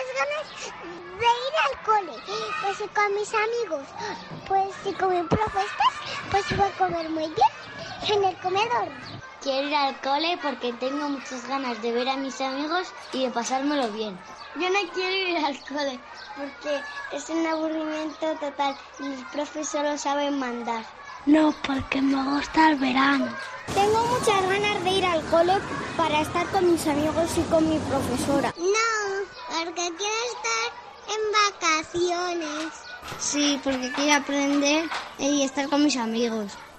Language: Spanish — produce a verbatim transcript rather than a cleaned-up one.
ganas de ir al cole, pues y con mis amigos, pues y con mi profesor, pues voy a comer muy bien en el comedor. Quiero ir al cole porque tengo muchas ganas de ver a mis amigos y de pasármelo bien. Yo no quiero ir al cole porque es un aburrimiento total y los profes solo saben mandar. No, porque me gusta el verano. Tengo muchas ganas de ir al cole para estar con mis amigos y con mi profesora. No, porque quiero estar en vacaciones. Sí, porque quiero aprender y estar con mis amigos.